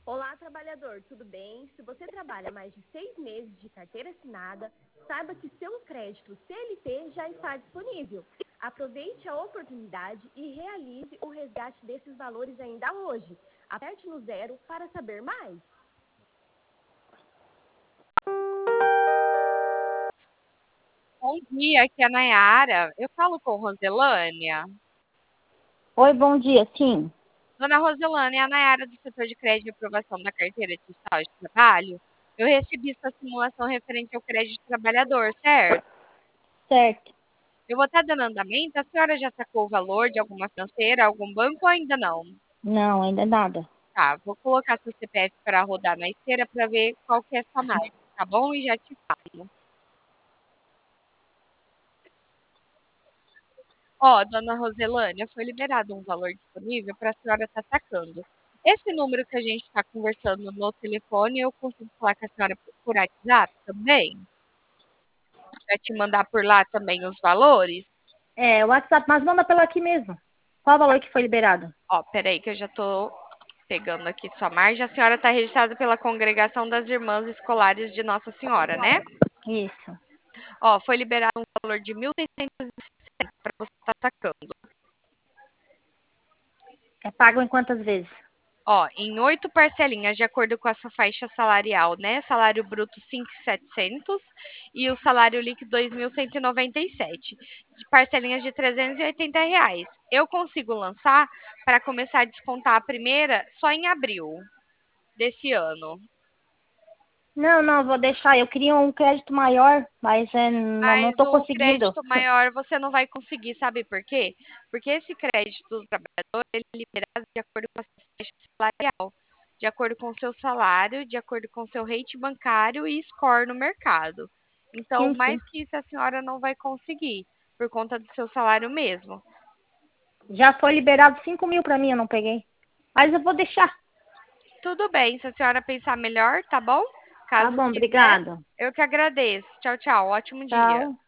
Olá, trabalhador, tudo bem? Se você trabalha mais de 6 meses de carteira assinada, saiba que seu crédito CLT já está disponível. Aproveite a oportunidade e realize o resgate desses valores ainda hoje. Aperte no 0 para saber mais. Bom dia, aqui é a Nayara. Eu falo com Roselânia. Oi, bom dia, sim. Dona Roselânia, é a Nayara do setor de crédito e aprovação da carteira de estado de trabalho. Eu recebi sua simulação referente ao crédito trabalhador, certo? Certo. Eu vou estar dando andamento. A senhora já sacou o valor de alguma financeira, algum banco ou ainda não? Não, ainda nada. Tá, vou colocar seu CPF para rodar na esteira para ver qual que é essa margem, tá bom? E já te falo. Ó, dona Roselânia, foi liberado um valor disponível para a senhora estar sacando. Esse número que a gente está conversando no telefone, eu consigo falar com a senhora por WhatsApp também? Para te mandar por lá também os valores? É, o WhatsApp, mas manda pelo aqui mesmo. Qual o valor que foi liberado? Ó, peraí que eu já tô pegando aqui sua margem. A senhora está registrada pela Congregação das Irmãs Escolares de Nossa Senhora, né? Isso. Ó, foi liberado um valor de 1.660 para você estar sacando. É pago em quantas vezes? Ó, em 8 parcelinhas, de acordo com a sua faixa salarial, né? Salário bruto 5.700 e o salário líquido 2.197. De parcelinhas de R$ 380. Eu consigo lançar para começar a descontar a primeira só em abril desse ano. Não, vou deixar. Eu queria um crédito maior, mas não Mas tô o conseguindo. crédito maior você não vai conseguir, sabe por quê? Porque esse crédito do trabalhador ele é liberado de acordo com a sua faixa salarial, de acordo com o seu salário, de acordo com o seu rate bancário e score no mercado. Então, Sim, sim. mais que isso a senhora não vai conseguir, por conta do seu salário mesmo. Já foi liberado 5.000 para mim, eu não peguei. Mas eu vou deixar. Tudo bem, se a senhora pensar melhor, tá bom? Tá Caso bom, quiser, obrigado. eu que agradeço. Tchau, tchau. Ótimo dia. Tchau.